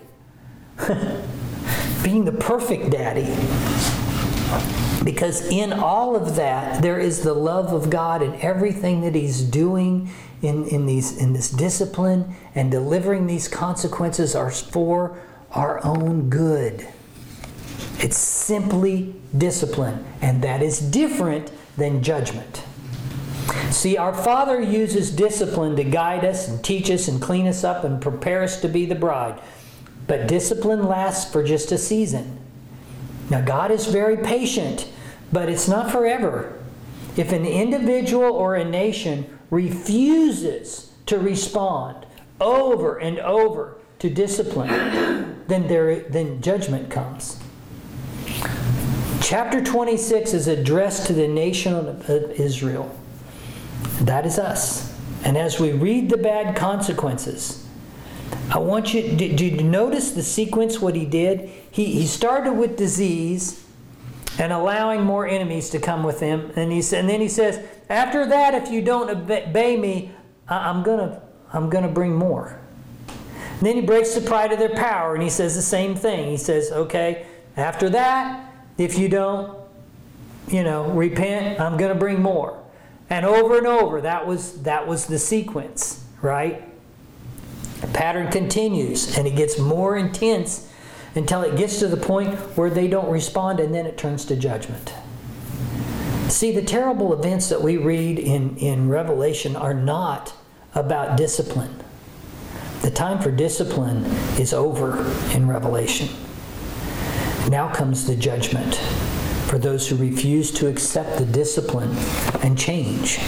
Speaker 1: Being the perfect daddy. Because in all of that, there is the love of God, and everything that He's doing in, in, these, in this discipline and delivering these consequences are for our own good. It's simply discipline, and that is different than judgment. See, our Father uses discipline to guide us and teach us and clean us up and prepare us to be the bride. But discipline lasts for just a season. Now, God is very patient, but it's not forever. If an individual or a nation refuses to respond over and over to discipline, then there, then judgment comes. Chapter twenty-six is addressed to the nation of Israel. That is us. And as we read the bad consequences, I want you, did you notice the sequence, what he did? He, he started with disease and allowing more enemies to come with him. And, he, and then he says, after that, if you don't obey me, I'm going to I'm going to bring more. And then he breaks the pride of their power, and he says the same thing. He says, okay, after that, if you don't, you know, repent, I'm going to bring more. And over and over, that was that was the sequence, right? The pattern continues, and it gets more intense until it gets to the point where they don't respond, and then it turns to judgment. See, the terrible events that we read in, in Revelation are not about discipline. The time for discipline is over in Revelation. Now comes the judgment for those who refuse to accept the discipline and change.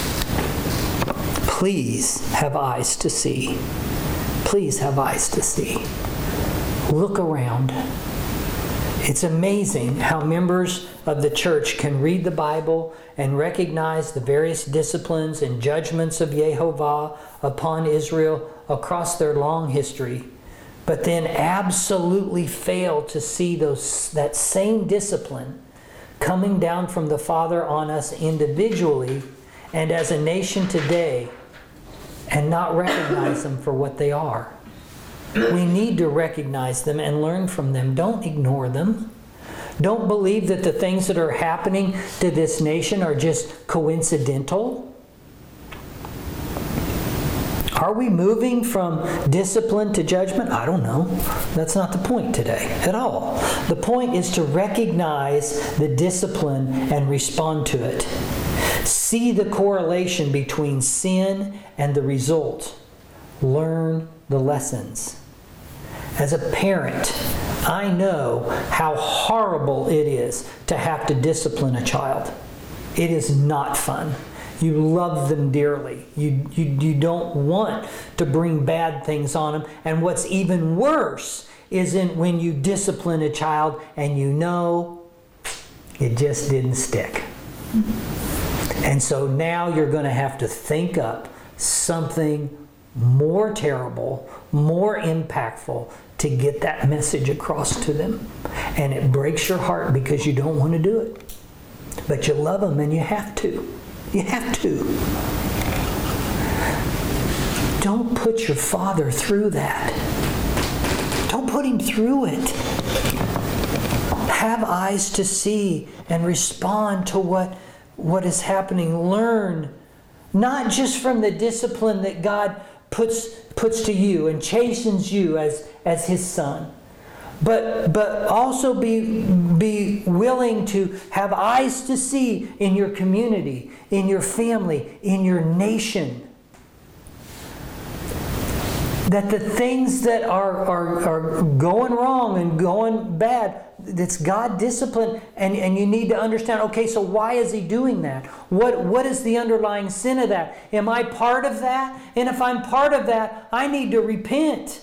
Speaker 1: Please have eyes to see. Please have eyes to see. Look around. It's amazing how members of the church can read the Bible and recognize the various disciplines and judgments of Yehovah upon Israel across their long history, but then absolutely fail to see those that same discipline coming down from the Father on us individually and as a nation today, and not recognize them for what they are. We need to recognize them and learn from them. Don't ignore them. Don't believe that the things that are happening to this nation are just coincidental. Are we moving from discipline to judgment? I don't know. That's not the point today at all. The point is to recognize the discipline and respond to it. See the correlation between sin and the result. Learn the lessons. As a parent, I know how horrible it is to have to discipline a child. It is not fun. You love them dearly. You, you, you don't want to bring bad things on them. And what's even worse is in when you discipline a child and you know it just didn't stick. And so now you're going to have to think up something more terrible, more impactful to get that message across to them. And it breaks your heart because you don't want to do it. But you love them and you have to. You have to. Don't put your father through that. Don't put him through it. Have eyes to see and respond to what, what is happening. Learn, not just from the discipline that God puts, puts to you and chastens you as, as his son, But but also be be willing to have eyes to see in your community, in your family, in your nation. That the things that are, are, are going wrong and going bad, it's God discipline, and, and you need to understand, okay, so why is he doing that? What What is the underlying sin of that? Am I part of that? And if I'm part of that, I need to repent.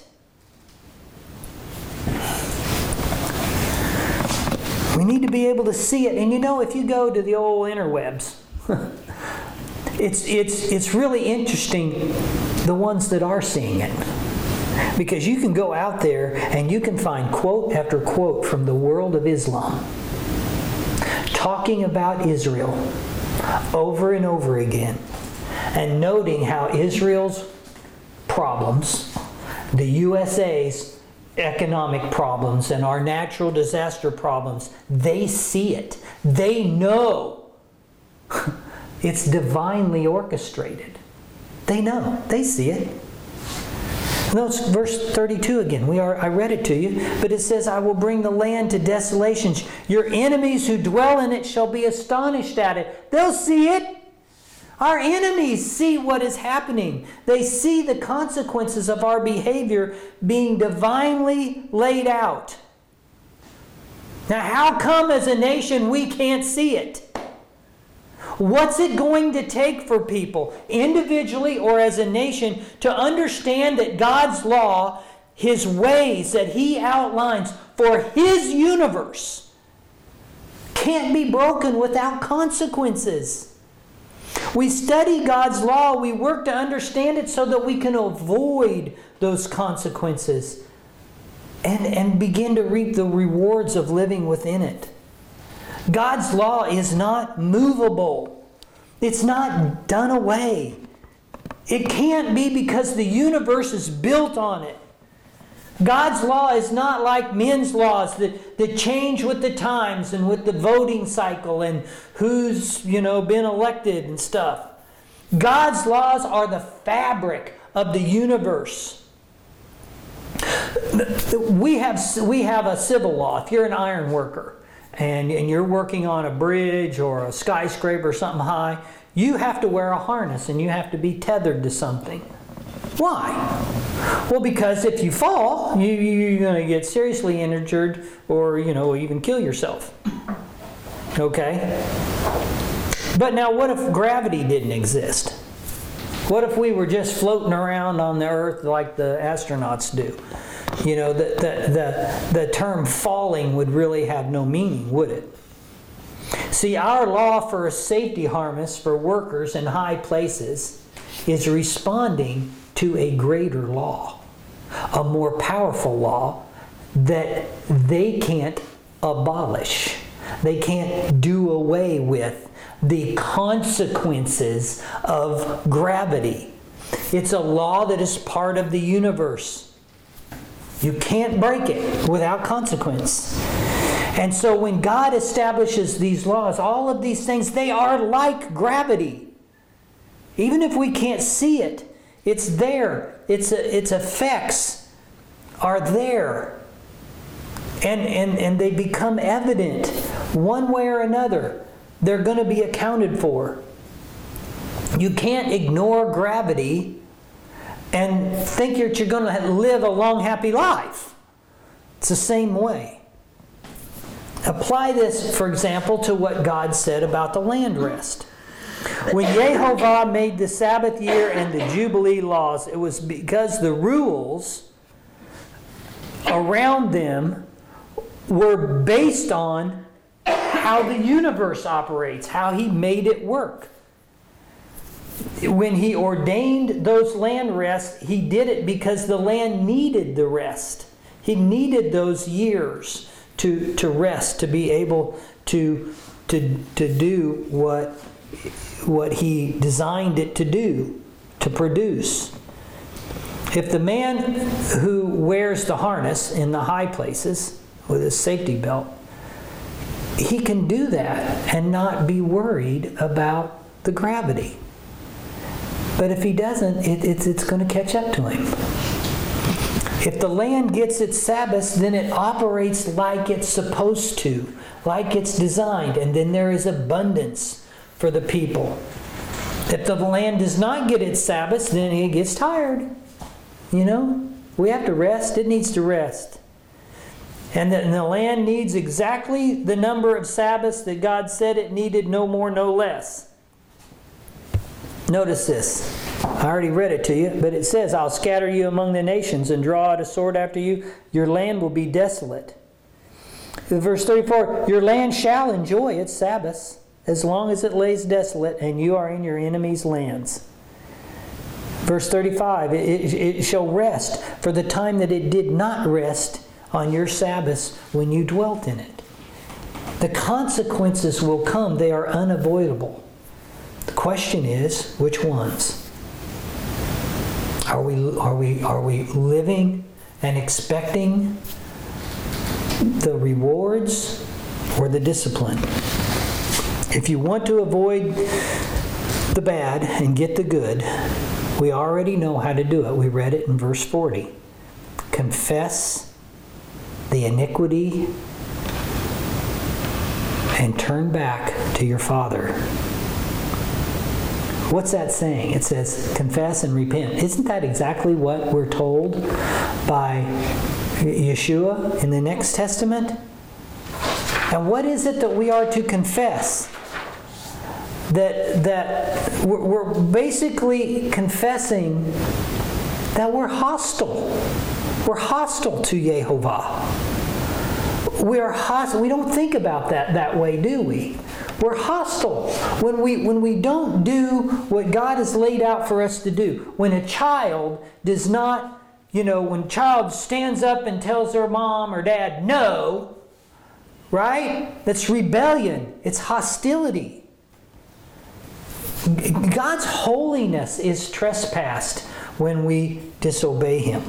Speaker 1: We need to be able to see it. And you know, if you go to the old interwebs, it's it's it's really interesting, the ones that are seeing it. Because you can go out there and you can find quote after quote from the world of Islam talking about Israel over and over again and noting how Israel's problems, the U S A's economic problems and our natural disaster problems, they see it. They know it's divinely orchestrated. They know. They see it. No, it's verse thirty-two again. We are. I read it to you, but it says, I will bring the land to desolation. Your enemies who dwell in it shall be astonished at it. They'll see it. Our enemies see what is happening. They see the consequences of our behavior being divinely laid out. Now, how come as a nation we can't see it? What's it going to take for people, individually or as a nation, to understand that God's law, his ways that he outlines for his universe, can't be broken without consequences. We study God's law, we work to understand it so that we can avoid those consequences and, and begin to reap the rewards of living within it. God's law is not movable. It's not done away. It can't be because the universe is built on it. God's law is not like men's laws that, that change with the times and with the voting cycle and who's, you know, been elected and stuff. God's laws are the fabric of the universe. We have, we have a civil law. If you're an iron worker and, and you're working on a bridge or a skyscraper or something high, you have to wear a harness and you have to be tethered to something. Why? Well, because if you fall, you, you're going to get seriously injured or, you know, even kill yourself. Okay? But now what if gravity didn't exist? What if we were just floating around on the earth like the astronauts do? You know, the, the, the, the term falling would really have no meaning, would it? See, our law for a safety harness for workers in high places is responding to a greater law, a more powerful law that they can't abolish. They can't do away with the consequences of gravity. It's a law that is part of the universe. You can't break it without consequence. And so when God establishes these laws, all of these things, they are like gravity. Even if we can't see it, it's there. It's, its effects are there. And, and, and they become evident one way or another. They're going to be accounted for. You can't ignore gravity and think that you're going to live a long, happy life. It's the same way. Apply this, for example, to what God said about the land rest. When Yehovah made the Sabbath year and the Jubilee laws, it was because the rules around them were based on how the universe operates, how He made it work. When He ordained those land rests, He did it because the land needed the rest. He needed those years to, to rest, to be able to, to, to do what, what He designed it to do, to produce. If the man who wears the harness in the high places with his safety belt, he can do that and not be worried about the gravity. But if he doesn't, it, it's, it's going to catch up to him. If the land gets its Sabbaths, then it operates like it's supposed to, like it's designed, and then there is abundance for the people. If the land does not get its Sabbaths, then it gets tired. You know, we have to rest. It needs to rest. And the, and the land needs exactly the number of Sabbaths that God said it needed, no more, no less. Notice this. I already read it to you, but it says, I'll scatter you among the nations and draw out a sword after you. Your land will be desolate. Verse thirty-four, your land shall enjoy its Sabbaths as long as it lays desolate and you are in your enemies' lands. Verse thirty-five, it, it, it shall rest for the time that it did not rest on your Sabbaths when you dwelt in it. The consequences will come. They are unavoidable. The question is, which ones? Are we, are we, are we living and expecting the rewards or the discipline? If you want to avoid the bad and get the good, we already know how to do it. We read it in verse forty. Confess the iniquity and turn back to your Father. What's that saying? It says, confess and repent. Isn't that exactly what we're told by Yeshua in the next Testament? And what is it that we are to confess? That, that we're basically confessing that we're hostile. We're hostile to Yehovah. we're hostile. We don't think about that that way, do we? We're hostile when we when we don't do what God has laid out for us to do. When a child does not, you know, when a child stands up and tells their mom or dad no, right? That's rebellion. It's hostility. God's holiness is trespassed when we disobey Him.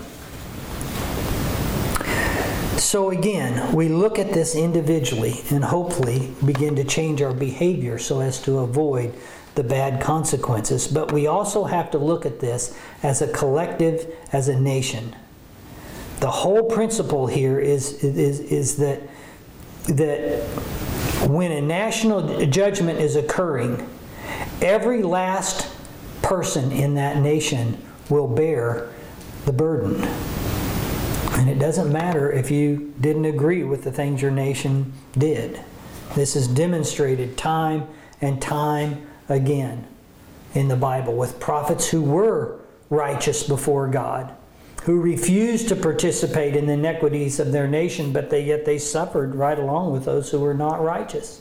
Speaker 1: So again, we look at this individually and hopefully begin to change our behavior so as to avoid the bad consequences. But we also have to look at this as a collective, as a nation. The whole principle here is, is, is that, that when a national judgment is occurring, every last person in that nation will bear the burden. And it doesn't matter if you didn't agree with the things your nation did. This is demonstrated time and time again in the Bible with prophets who were righteous before God, who refused to participate in the iniquities of their nation, but they, yet they suffered right along with those who were not righteous.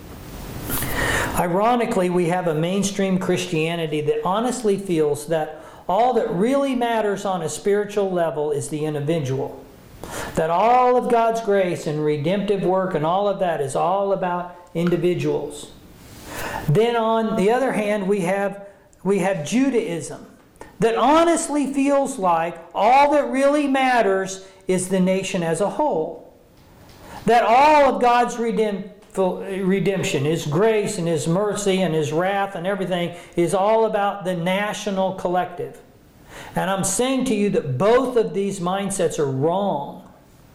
Speaker 1: Ironically, we have a mainstream Christianity that honestly feels that all that really matters on a spiritual level is the individual. That all of God's grace and redemptive work and all of that is all about individuals. Then on the other hand, we have, we have Judaism that honestly feels like all that really matters is the nation as a whole. That all of God's redemptive redemption, His grace and His mercy and His wrath and everything is all about the national collective. And I'm saying to you that both of these mindsets are wrong.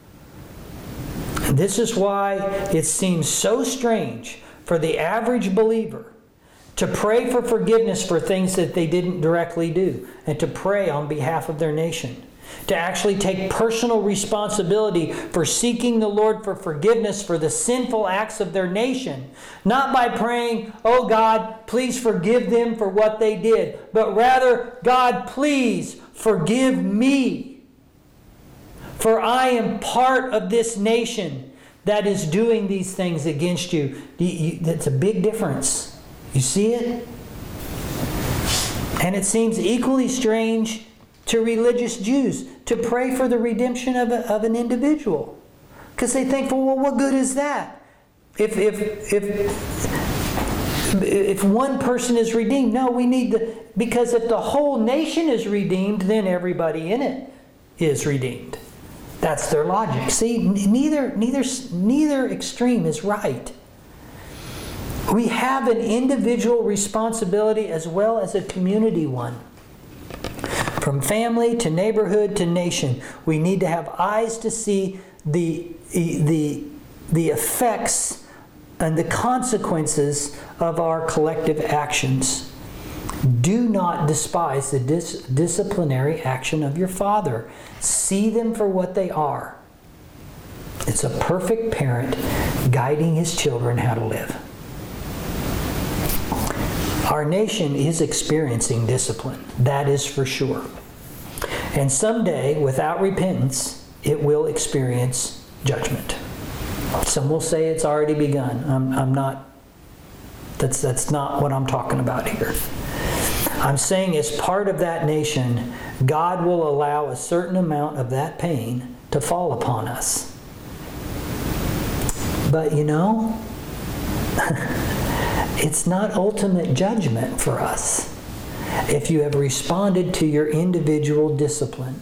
Speaker 1: And this is why it seems so strange for the average believer to pray for forgiveness for things that they didn't directly do and to pray on behalf of their nation. To actually take personal responsibility for seeking the Lord for forgiveness for the sinful acts of their nation. Not by praying, oh God, please forgive them for what they did. But rather, God, please forgive me. For I am part of this nation that is doing these things against you. That's a big difference. You see it? And it seems equally strange to religious Jews to pray for the redemption of, a, of an individual. Because they think, well, what good is that? If, if, if, if one person is redeemed, no, we need the, because if the whole nation is redeemed, then everybody in it is redeemed. That's their logic. See, neither, neither, neither extreme is right. We have an individual responsibility as well as a community one. From family to neighborhood to nation, we need to have eyes to see the, the, the effects and the consequences of our collective actions. Do not despise the dis- disciplinary action of your Father. See them for what they are. It's a perfect parent guiding his children how to live. Our nation is experiencing discipline, that is for sure. And someday, without repentance, it will experience judgment. Some will say it's already begun. I'm, I'm not, that's, that's not what I'm talking about here. I'm saying as part of that nation, God will allow a certain amount of that pain to fall upon us. But you know, it's not ultimate judgment for us if you have responded to your individual discipline.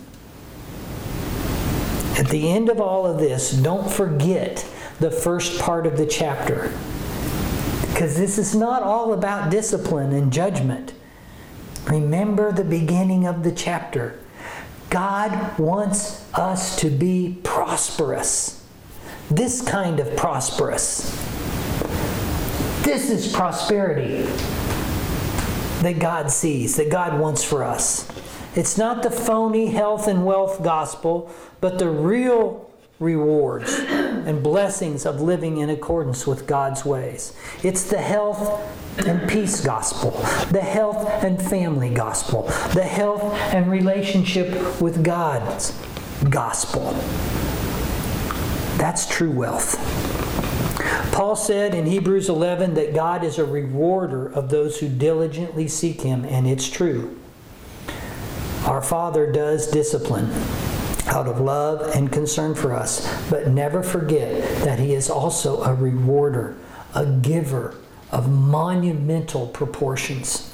Speaker 1: At the end of all of this, don't forget the first part of the chapter. Because this is not all about discipline and judgment. Remember the beginning of the chapter. God wants us to be prosperous. This kind of prosperous. This is prosperity that God sees, that God wants for us. It's not the phony health and wealth gospel, but the real rewards and blessings of living in accordance with God's ways. It's the health and peace gospel, the health and family gospel, the health and relationship with God's gospel. That's true wealth. Paul said in Hebrews eleven that God is a rewarder of those who diligently seek Him, and it's true. Our Father does discipline out of love and concern for us, but never forget that He is also a rewarder, a giver of monumental proportions.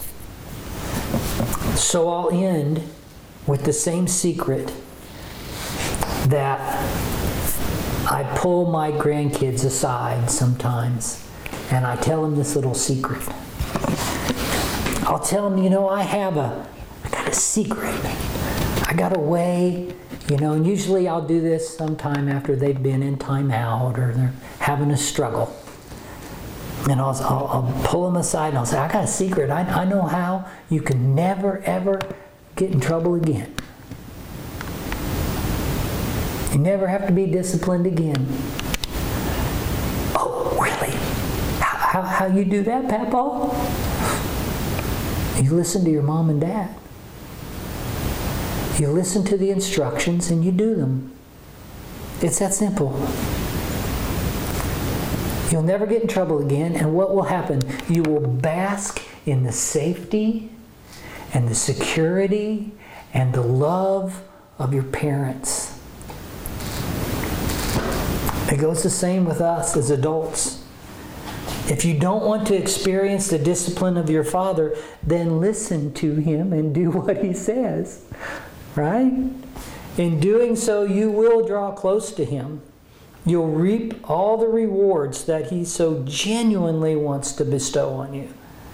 Speaker 1: So I'll end with the same secret that I pull my grandkids aside sometimes and I tell them this little secret. I'll tell them, you know, I have a, I got a secret. I got a way, you know, and usually I'll do this sometime after they've been in timeout or they're having a struggle. And I'll, I'll, I'll pull them aside and I'll say, I got a secret. I, I know how you can never, ever get in trouble again. You never have to be disciplined again. Oh, really? How, how, how you do that, Papa? You listen to your mom and dad. You listen to the instructions and you do them. It's that simple. You'll never get in trouble again, and what will happen? You will bask in the safety and the security and the love of your parents. It goes the same with us as adults. If you don't want to experience the discipline of your father, then listen to him and do what he says. Right? In doing so, you will draw close to him. You'll reap all the rewards that he so genuinely wants to bestow on you.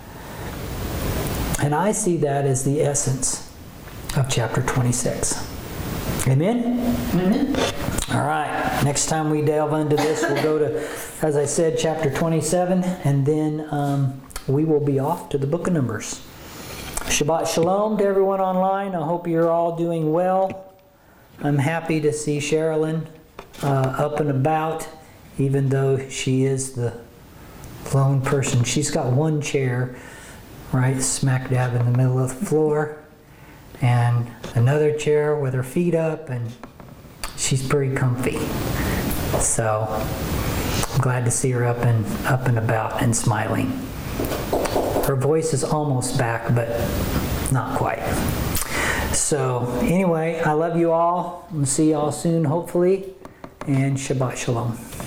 Speaker 1: And I see that as the essence of chapter twenty-six. Amen?
Speaker 2: Amen.
Speaker 1: All right. Next time we delve into this, we'll go to, as I said, chapter twenty-seven, and then um, we will be off to the book of Numbers. Shabbat Shalom to everyone online. I hope you're all doing well. I'm happy to see Sherilyn uh, up and about, even though she is the lone person. She's got one chair right smack dab in the middle of the floor, and another chair with her feet up, and she's pretty comfy. So I'm glad to see her up and up and about and smiling. Her voice is almost back, but not quite. So anyway, I love you all. We'll see you all soon, hopefully. And Shabbat Shalom.